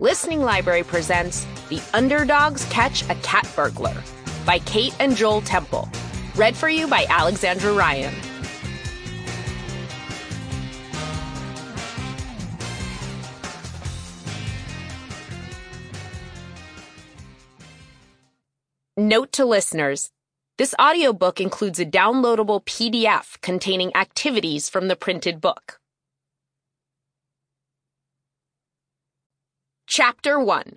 Listening Library presents The Underdogs Catch a Cat Burglar by Kate and Joel Temple. Read for you by Alexandra Ryan. Note to listeners, this audiobook includes a downloadable PDF containing activities from the printed book. Chapter 1.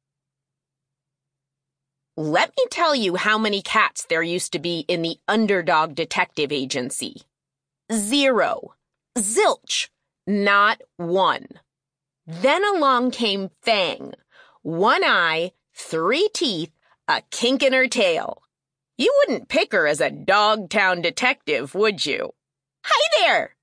Let me tell you how many cats there used to be in the Underdog Detective Agency. 0. Zilch. Not one. Then along came Fang. 1 eye, 3 teeth, a kink in her tail. You wouldn't pick her as a Dogtown detective, would you? Hi there!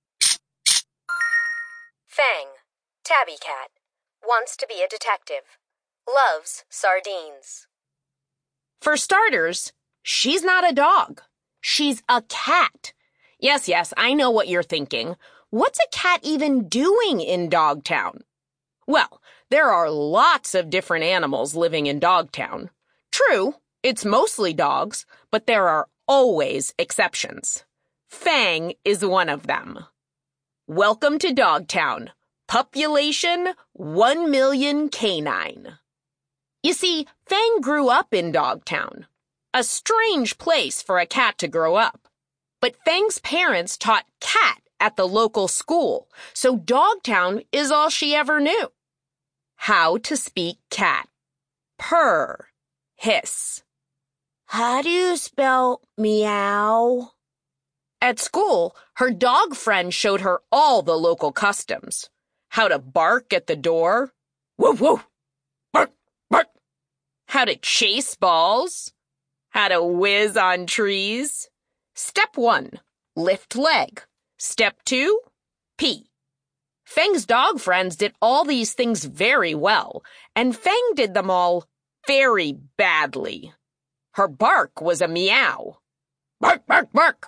Fang, tabby cat, wants to be a detective. Loves sardines. For starters, she's not a dog. She's a cat. Yes, I know what you're thinking. What's a cat even doing in Dogtown? Well, there are lots of different animals living in Dogtown. True, it's mostly dogs, but there are always exceptions. Fang is one of them. Welcome to Dogtown. Population 1 million canine. You see, Fang grew up in Dogtown. A strange place for a cat to grow up. But Fang's parents taught cat at the local school, so Dogtown is all she ever knew. How to speak cat. Purr. Hiss. How do you spell meow? At school, her dog friend showed her all the local customs. How to bark at the door. Woof, woof. Bark, bark. How to chase balls. How to whiz on trees. Step 1, lift leg. Step 2, pee. Fang's dog friends did all these things very well, and Fang did them all very badly. Her bark was a meow. Bark, bark, bark.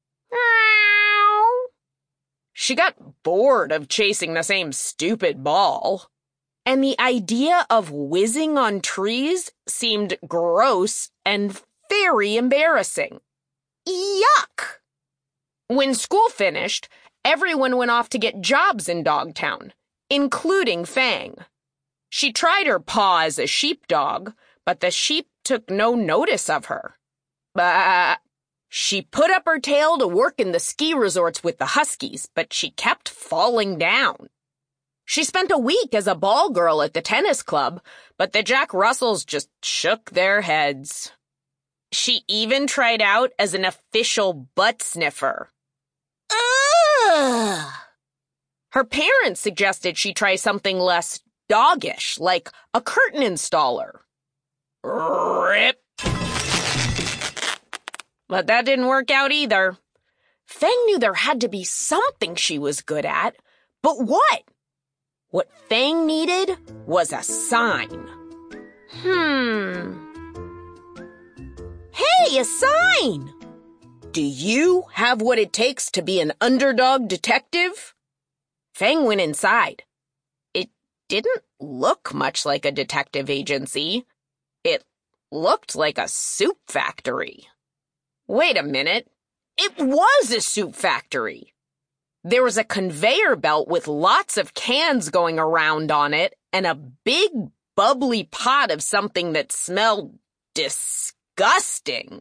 Meow. She got bored of chasing the same stupid ball. And the idea of whizzing on trees seemed gross and very embarrassing. Yuck! When school finished, everyone went off to get jobs in Dogtown, including Fang. She tried her paw as a sheepdog, but the sheep took no notice of her. Bah! She put up her tail to work in the ski resorts with the Huskies, but she kept falling down. She spent a week as a ball girl at the tennis club, but the Jack Russells just shook their heads. She even tried out as an official butt sniffer. Ugh! Her parents suggested she try something less doggish, like a curtain installer. Rip! But that didn't work out either. Fang knew there had to be something she was good at, but what? What Fang needed was a sign. Hey, a sign! Do you have what it takes to be an underdog detective? Fang went inside. It didn't look much like a detective agency. It looked like a soup factory. Wait a minute. It was a soup factory. There was a conveyor belt with lots of cans going around on it and a big bubbly pot of something that smelled disgusting.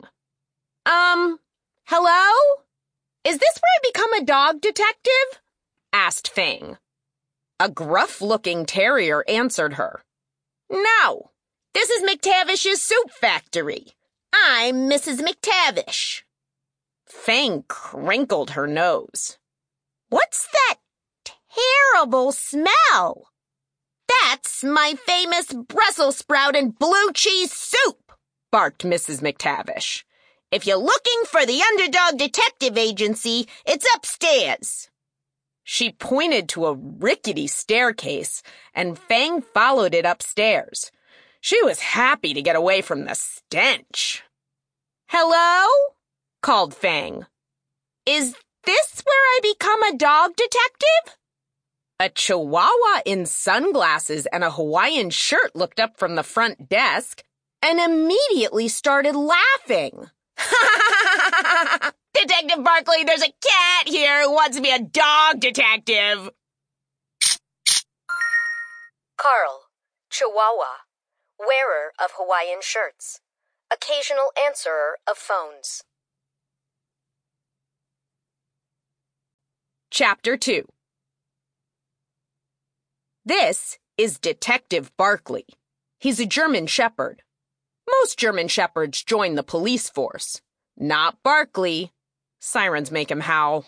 Hello? Is this where I become a dog detective? Asked Fang. A gruff-looking terrier answered her. No, this is McTavish's soup factory. I'm Mrs. McTavish. Fang crinkled her nose. What's that terrible smell? That's my famous Brussels sprout and blue cheese soup, barked Mrs. McTavish. If you're looking for the Underdog Detective Agency, it's upstairs. She pointed to a rickety staircase, and Fang followed it upstairs. She was happy to get away from the stench. Hello? Called Fang. Is this where I become a dog detective? A chihuahua in sunglasses and a Hawaiian shirt looked up from the front desk and immediately started laughing. Detective Barkley, there's a cat here who wants to be a dog detective. Carl, Chihuahua, wearer of Hawaiian shirts, occasional answerer of phones. Chapter 2. This is Detective Barkley. He's a German Shepherd. Most German Shepherds join the police force. Not Barkley. Sirens make him howl.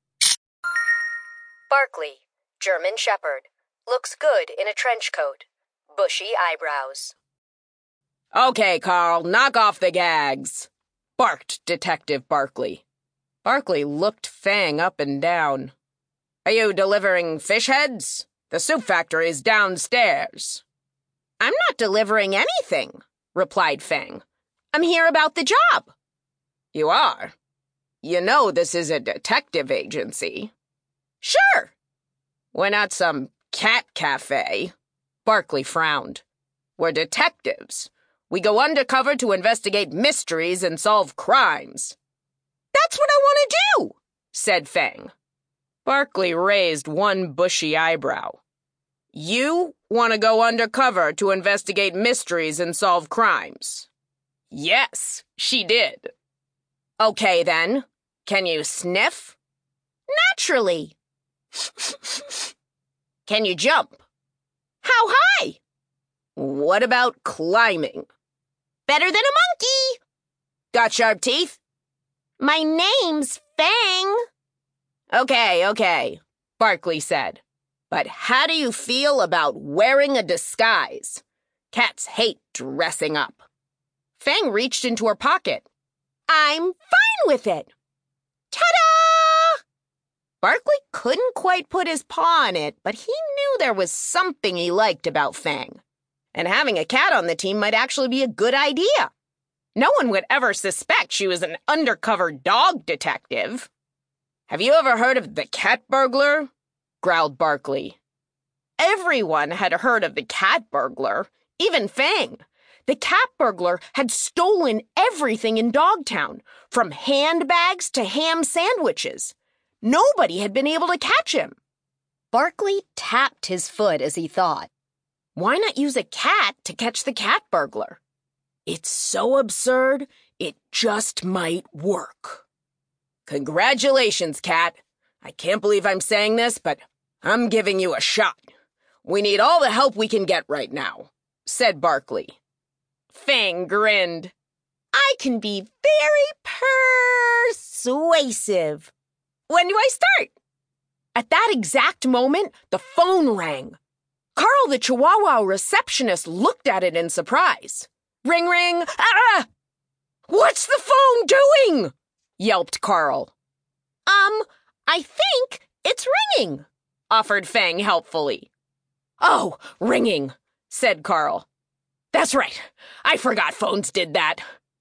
Barkley, German Shepherd, looks good in a trench coat, bushy eyebrows. Okay, Carl, knock off the gags, barked Detective Barkley. Barkley looked Fang up and down. Are you delivering fish heads? The soup factory is downstairs. I'm not delivering anything, replied Fang. I'm here about the job. You are? You know this is a detective agency. Sure. We're not some cat cafe. Barkley frowned. We're detectives. We go undercover to investigate mysteries and solve crimes. That's what I want to do, said Fang. Barkley raised one bushy eyebrow. You want to go undercover to investigate mysteries and solve crimes? Yes, she did. Okay, then. Can you sniff? Naturally. Can you jump? How high? What about climbing? Better than a monkey. Got sharp teeth? My name's Fang. Okay, Barkley said. But how do you feel about wearing a disguise? Cats hate dressing up. Fang reached into her pocket. I'm fine with it. Ta-da! Barkley couldn't quite put his paw on it, but he knew there was something he liked about Fang. And having a cat on the team might actually be a good idea. No one would ever suspect she was an undercover dog detective. Have you ever heard of the cat burglar? Growled Barkley. Everyone had heard of the cat burglar, even Fang. The cat burglar had stolen everything in Dogtown, from handbags to ham sandwiches. Nobody had been able to catch him. Barkley tapped his foot as he thought. Why not use a cat to catch the cat burglar? It's so absurd, it just might work. Congratulations, Cat. I can't believe I'm saying this, but I'm giving you a shot. We need all the help we can get right now, said Barkley. Fang grinned. I can be very persuasive. When do I start? At that exact moment, the phone rang. Carl the Chihuahua receptionist looked at it in surprise. Ring, ring, ah! What's the phone doing? Yelped Carl. I think it's ringing, offered Fang helpfully. Oh, ringing, said Carl. That's right. I forgot phones did that.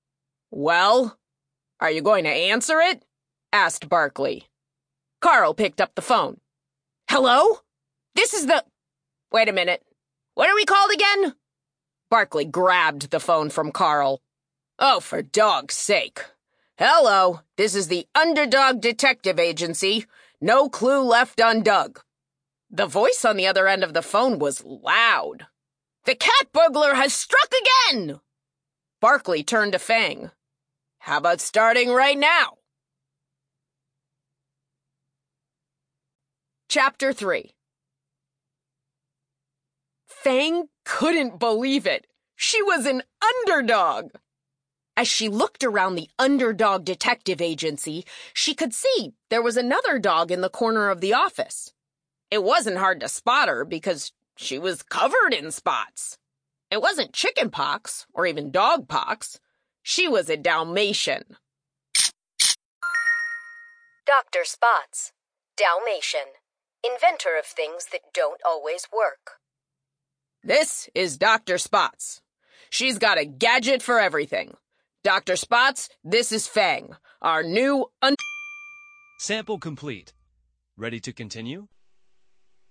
Well, are you going to answer it? Asked Barkley. Carl picked up the phone. Hello? This is the... Wait a minute. What are we called again? Barkley grabbed the phone from Carl. Oh, for dog's sake. Hello, this is the Underdog Detective Agency. No clue left undug. The voice on the other end of the phone was loud. The cat burglar has struck again! Barkley turned to Fang. How about starting right now? Chapter 3. Fang couldn't believe it. She was an underdog. As she looked around the Underdog Detective Agency, she could see there was another dog in the corner of the office. It wasn't hard to spot her because she was covered in spots. It wasn't chicken pox or even dog pox. She was a Dalmatian. Dr. Spots, Dalmatian, inventor of things that don't always work. This is Dr. Spots. She's got a gadget for everything. Dr. Spots, this is Fang, our new Sample complete. Ready to continue?